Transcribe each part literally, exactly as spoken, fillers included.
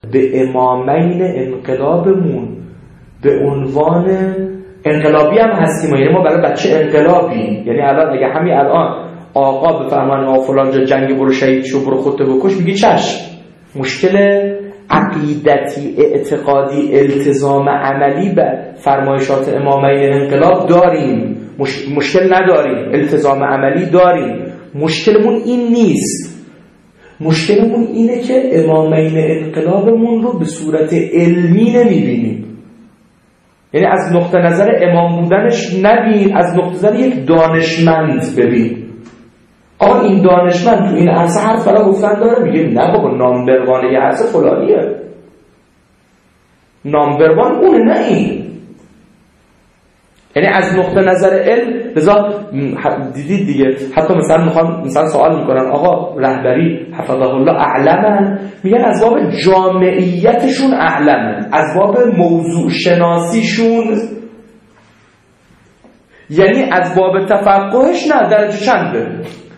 به امامین انقلابمون به عنوان انقلابی هم هستیم، یعنی ما برای بچه انقلابی، یعنی الان اگه همین الان آقا بفهمن آقا فلان جا جنگ برو شهید شو برو خودت بکش، میگی چشم. مشکل عقیدتی اعتقادی التزام عملی به فرمایشات امامین انقلاب داریم، مش... مشکل نداریم، التزام عملی داریم. مشکلمون این نیست، مشکلمون اینه که امامین انقلابمون رو به صورت علمی نمیبینیم. یعنی از نقطه نظر امام بودنش نبین، از نقطه نظر یک دانشمند ببین. آقا این دانشمند تو این عرصه حرف فلا گفتن داره، میگه نه بابا نامبروان یه عرصه فلانیه، نامبروان اونه نه این. یعنی از نقطه نظر علم لذا دیدید دیگه، حتی مثلا میخوان مثلا سوال میکنن آقا رهبری حفظه الله اعلمن، میگن از باب جامعیتشون اعلمن، از باب موضوع شناسیشون، یعنی از باب تفقهش نه درجه چنده.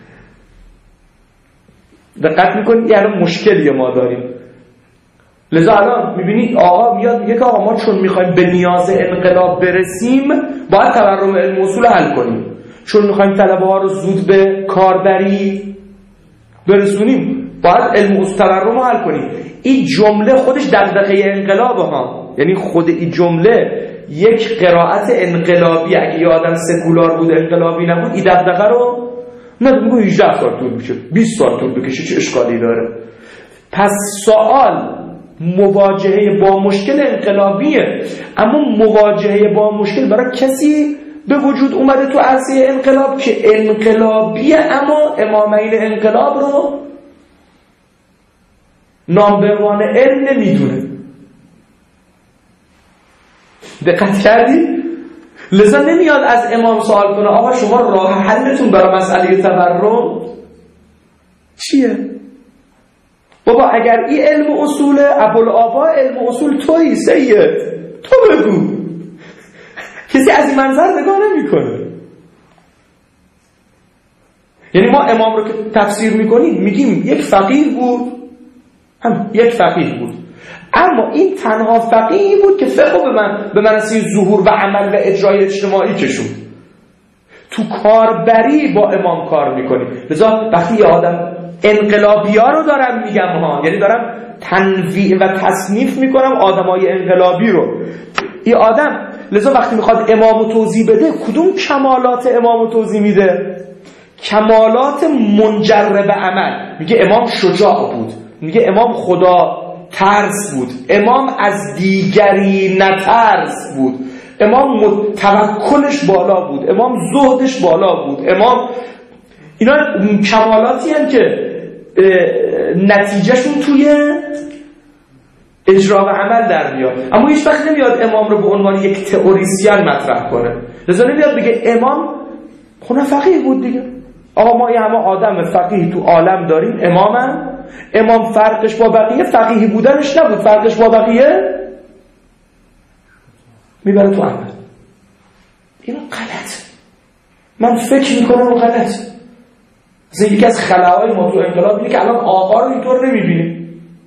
دقت میکنید یعنی مشکلی ما داریم. لذا الان میبینید آقا میاد میگه که آقا ما چون میخوایم به نیاز انقلاب برسیم باید تورم علم اصول حل کنیم، چون میخوایم طلبه ها رو زود به کاربری برسونیم باید علم اصول تورم رو حل کنیم. این جمله خودش دغدغه انقلابه ها، یعنی خود این جمله یک قرائت انقلابی. اگه یه آدم سکولار بود انقلابی نبود این دغدغه رو نه میگه هجده سال طول میشه، بیست سال طول بکشه، چه اشکالی داره؟ پس سوال مواجهه با مشکل انقلابیه، اما مواجهه با مشکل برای کسی به وجود اومده تو عرصه انقلاب که انقلابیه اما امامین انقلاب رو نامبروان علم نمیدونه. دقت کردی؟ لذا نمیاد از امام سوال کنه آقا شما راه حلتون برای مسئله تورم چیه؟ بابا اگر این علم اصول ابوالآبا علم اصول تویی سید، تو بگو. کسی از این منظر نگاه نمی کنه. یعنی ما امام رو که تفسیر میکنیم میگیم یک فقیه بود، هم یک فقیه بود، اما این تنها فقیهی بود که فقه به من به منصه ظهور و عمل و اجرای اجتماعی کشون. تو کاربری با امام کار میکنیم. لذا وقتی یه آدم انقلابی ها رو دارم میگم ها، یعنی دارم تنویع و تصنیف میکنم آدمای انقلابی رو. این آدم لذا وقتی میخواد امامو توضیح بده کدوم کمالات امامو توضیح میده؟ کمالات منجر به عمل. میگه امام شجاع بود، میگه امام خدا ترس بود، امام از دیگری نترس بود، امام توکلش بالا بود، امام زهدش بالا بود، امام اینا کمالاتی هستند که نتیجهشون توی اجرا و عمل در میاد. اما هیچ وقت نمیاد امام رو به عنوان یک تئوریسین مطرح کنه. لذا نمیاد بگه امام خونه فقیه بود دیگه. آقا ما یه همه آدم فقیه تو عالم داریم، امامم امام فرقش با بقیه فقیه بودنش نبود، فرقش با بقیه میبره تو عمل. اینو غلط، من فکر میکنم و غلط. مثلا یکی از خلاهای ما تو انقلاب اینه که الان آقا رو اینطور نمیبینیم.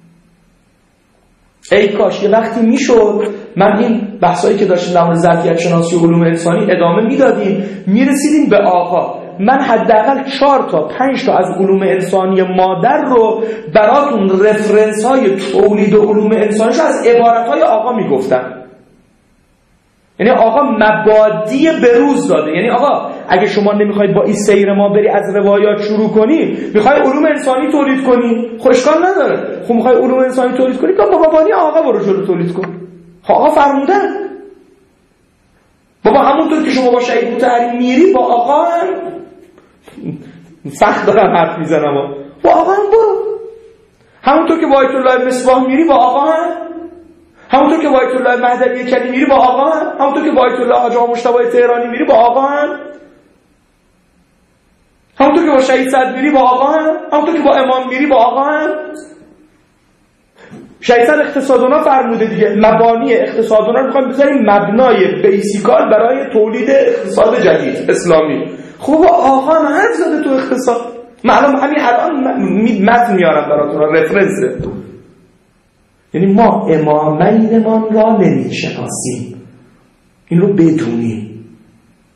ای کاش یه وقتی میشد من این بحثایی که داشتیم در مورد ظرفیت شناسی و علوم انسانی ادامه میدادیم، میرسیدیم به آقا. من حداقل چهار تا پنج تا از علوم انسانی مادر رو براتون رفرنس های تولید و علوم انسانیش از عبارت های آقا میگفتم. یعنی آقا مبادی بروز داده. یعنی آقا اگه شما نمیخواید با این سیر ما بری از روایات شروع کنی، میخوای علوم انسانی تولید کنی، خب اشکال نداره. خب میخوای علوم انسانی تولید کنی، با مبانی آقا برو جلو تولید کن. خب آقا فرمودن. بابا همونطور که شما با شهید مطهری میری با آقا هم سخت دارم حرف میزنم، با آقا هم برو. همونطور که با آیت الله مصباح میری با آقا هم، همونطور که با آیت الله مهدوی کلی میری با آقا هم، همونطور که با آیت الله حاج آقا مجتبی تهرانی میری با آقا هم، همونطور که با شهید صدر میری با آقا هم، همونطور که با امام میری با آقا هم. شهید صدر اقتصادونا فرموده دیگه، مبانی اقتصادونا رو میخوایم بذاریم مبنای بیسیکال برای تولید اقتصاد جدید اسلامی. خب آقا هم حرف زده تو اقتصاد. معلوم همین الان متن میارم براتون رفرنسه. یعنی ما امامینمان را نمیشناسیم، این رو بدونیم.